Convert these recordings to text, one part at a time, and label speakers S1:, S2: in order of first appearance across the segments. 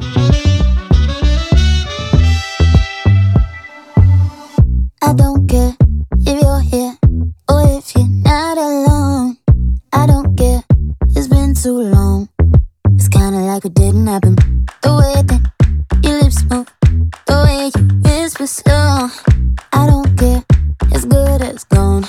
S1: I don't care if you're here or if you're not alone. I don't care, it's been too long. It's kinda like it didn't happen. The way that your lips move, the way you whisper slow. I don't care, it's good as gone.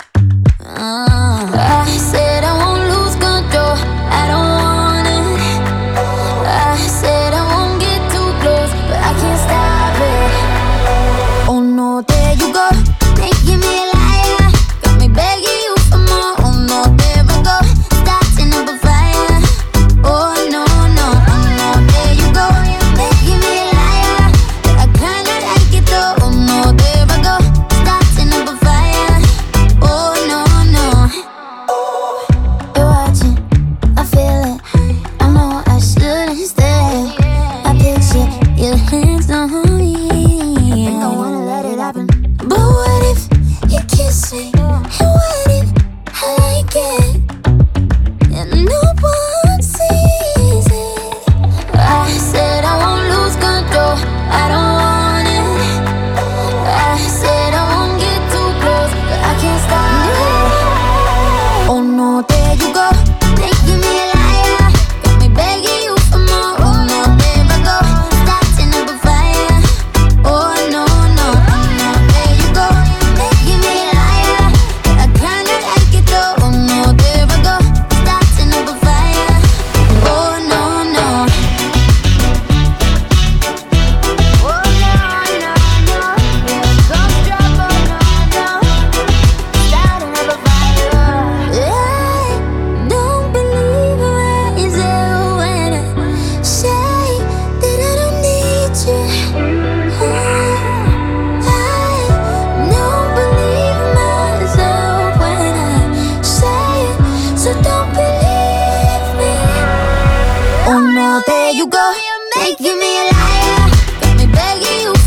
S1: I said I won't lose control, I don't want it. I said I won't get too close, but I can't stop it. Oh no, there you go, making me a liar. Got me begging you for more. Oh no, there we go, starting up a fire. Oh no, no, oh no, there you go, making me a liar. But I kinda like it though. Oh no, there we go, starting up a fire. Oh no, no. You're watching, I feel it. I know I shouldn't stay. I picture your hands on me. I wanna let it happen. But what if you kiss me? And what if I like it? And no one sees it. I said I won't lose control, I don't want it. I said I won't get too close, but I can't stop it. Oh no, there you go, making me a liar. Got me begging you for more. Oh no, there I go, starting up a fire. Oh no, no, oh no, there you go, making me a liar. But I kinda like it though. Oh no, there I go, starting up a fire. Oh no, no. Oh no, no, no. Here comes trouble. No, no, starting up a fire. I don't believe myself when I say that I don't need you. I don't believe myself when I say it, so don't believe me. Oh no, there you go, making me a liar. Got me begging you